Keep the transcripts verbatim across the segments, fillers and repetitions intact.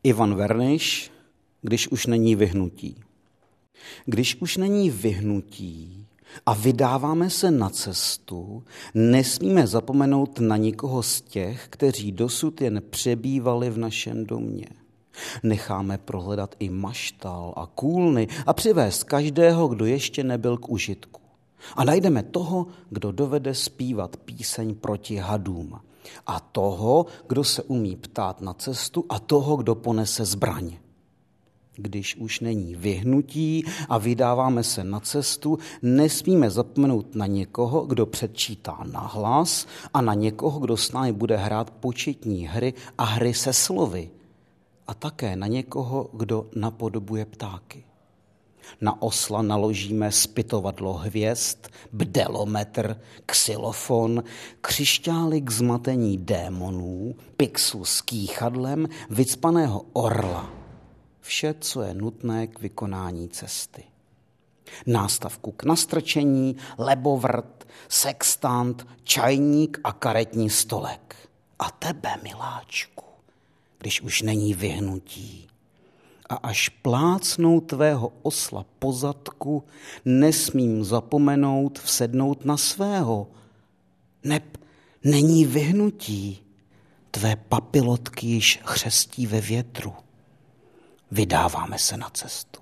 Ivan Verniš, když už není vyhnutí. Když už není vyhnutí a vydáváme se na cestu, nesmíme zapomenout na nikoho z těch, kteří dosud jen přebývali v našem domě. Necháme prohledat i maštal a kůlny a přivést každého, kdo ještě nebyl k užitku. A najdeme toho, kdo dovede zpívat píseň proti hadům. A toho, kdo se umí ptát na cestu a toho, kdo ponese zbraň. Když už není vyhnutí a vydáváme se na cestu, nesmíme zapomenout na někoho, kdo předčítá nahlas a na někoho, kdo s námi bude hrát početní hry a hry se slovy. A také na někoho, kdo napodobuje ptáky. Na osla naložíme zpytovadlo hvězd, bdelometr, xylofon, křišťály k zmatení démonů, pixu s kýchadlem, vycpaného orla. Vše, co je nutné k vykonání cesty. Nástavku k nastrčení, lebovrt, sextant, čajník a karetní stolek. A tebe, miláčku, když už není vyhnutí. A až plácnou tvého osla po zadku, nesmím zapomenout vsednout na svého. Neb není vyhnutí, tvé papilotky již chřestí ve větru. Vydáváme se na cestu.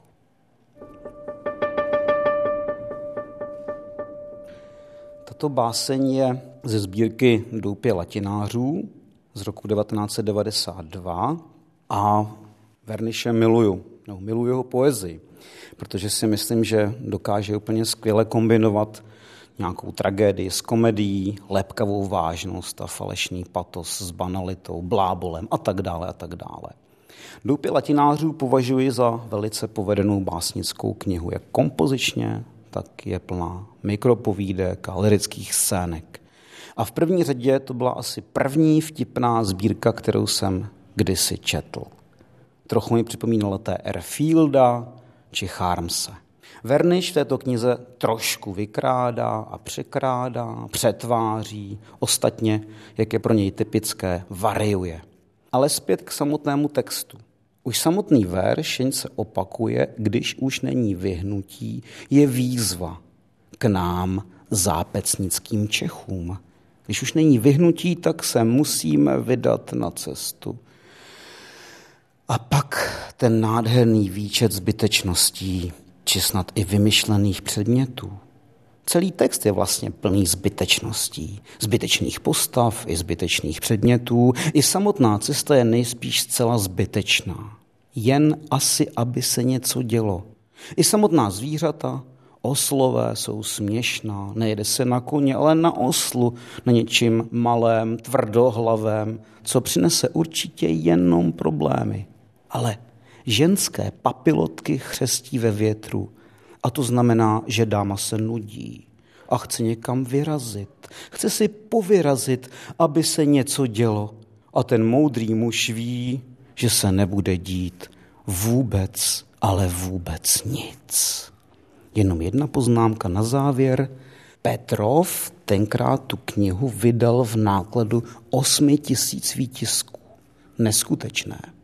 Tato báseň je ze sbírky Doupě latinářů z roku devatenáct set devadesát dva a Verniše miluju, no, miluju jeho poezii, protože si myslím, že dokáže úplně skvěle kombinovat nějakou tragédii s komedií, lepkavou vážnost a falešný patos s banalitou, blábolem a tak dále a tak dále. Doupě latinářů považuji za velice povedenou básnickou knihu, jak kompozičně, tak je plná mikropovídek a lyrických scének. A v první řadě to byla asi první vtipná sbírka, kterou jsem kdysi četl. Trochu mi připomínala T R Fielda či Charmse. Verniš v této knize trošku vykrádá a překrádá, přetváří, ostatně, jak je pro něj typické, variuje. Ale zpět k samotnému textu. Už samotný verš, jen se opakuje, když už není vyhnutí, je výzva k nám, zápecnickým Čechům. Když už není vyhnutí, tak se musíme vydat na cestu. A pak ten nádherný výčet zbytečností, či snad i vymyšlených předmětů. Celý text je vlastně plný zbytečností, zbytečných postav i zbytečných předmětů. I samotná cesta je nejspíš zcela zbytečná. Jen asi, aby se něco dělo. I samotná zvířata, oslové, jsou směšná. Nejede se na koně, ale na oslu, na něčím malém, tvrdohlavém, co přinese určitě jenom problémy. Ale ženské papilotky chřestí ve větru. A to znamená, že dáma se nudí a chce někam vyrazit. Chce si povyrazit, aby se něco dělo. A ten moudrý muž ví, že se nebude dít vůbec, ale vůbec nic. Jenom jedna poznámka na závěr. Petrov tenkrát tu knihu vydal v nákladu osmi tisíc výtisků. Neskutečné.